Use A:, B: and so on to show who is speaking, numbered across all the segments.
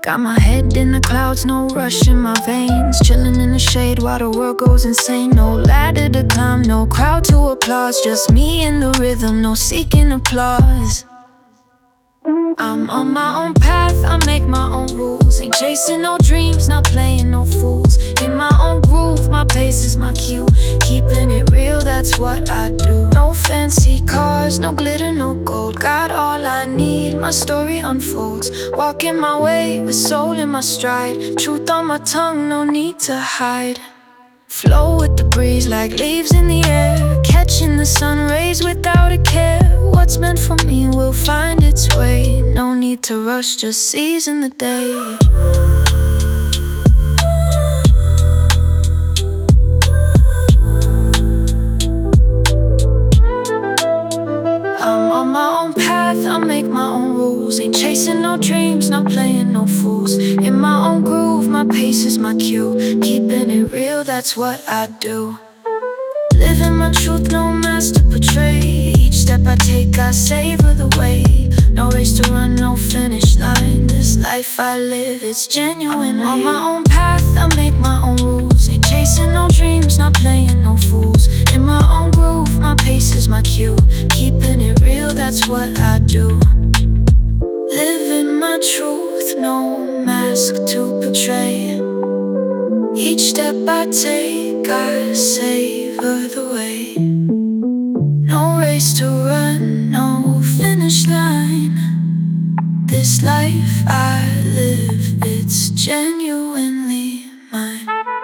A: Got my head in the clouds, no rush in my veins. Chilling in the shade while the world goes insane. No ladder to climb, no crowd to applause. Just me and the rhythm, no seeking applause. I'm on my own path, I make my own rules. Ain't chasing no dreams, not playing no fools. In my own groove, my pace is my cue. Keeping it real, that's what I do. No fancy cars, no glitter, no gold. Got all I need, my story unfolds. Walking my way with soul in my stride. Truth on my tongue, no need to hide. Flow with the breeze like leaves in the air. Catching the sun rays without a care. What's meant for me will find its way. No need to rush, just season the day. I'm on my own path, I make my own rules. Ain't chasing no dreams, not playing no fools. In my own groove, my pace is my cue. Keeping it real, that's what I do. Living my truth, no mask to portray. Each step I take, I savor the way. No race to run, no finish line. This life I live, it's genuine. On my own path, I make my own rules. Ain't chasing no dreams, not playing no fools. In my own groove, my pace is my cue. Keeping it real, that's what I do. Living my truth, no mask to portray. Each step I take, I savor the way. No race to run, no finish line. This life I live, it's genuinely mine.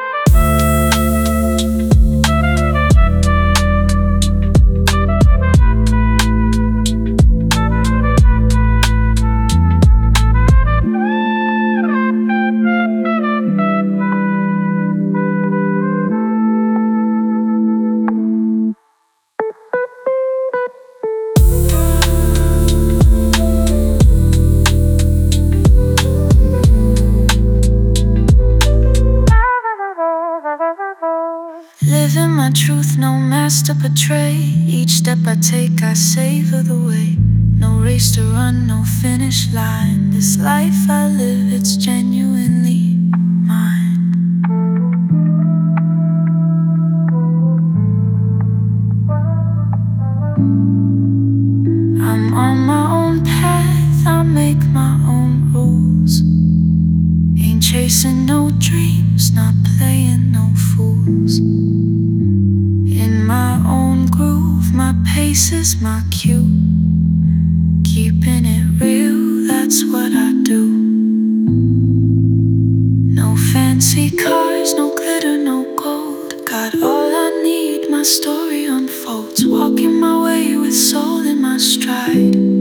A: Living my truth, no mask to portray. Each step I take, I savor the way. No race to run, no finish line. This life I live, it's genuinely mine. I'm on my own path, I make my own rules. Ain't chasing no dreams, not playing no fools. In my own groove, my pace is my cue. Keeping it real, that's what I do. No fancy cars, no glitter, no gold. Got all I need, my story unfolds. Walking my way with soul in my stride.